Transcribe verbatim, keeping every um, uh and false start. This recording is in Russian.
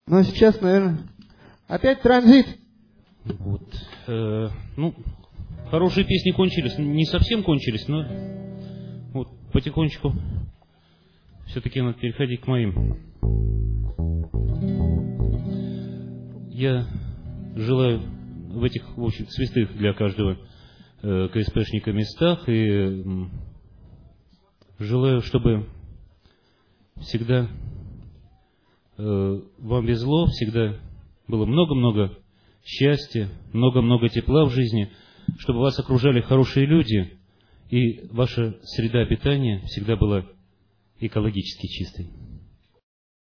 Ну, а сейчас, наверное, опять транзит. Вот. Э, ну, хорошие песни кончились. Не совсем кончились, но вот потихонечку все-таки надо переходить к моим. Я желаю в этих, в общем, святых для каждого э, КСПшника местах и э, желаю, чтобы всегда э, вам везло, всегда было много-много счастья, много-много тепла в жизни, чтобы вас окружали хорошие люди, и ваша среда обитания всегда была экологически чистой.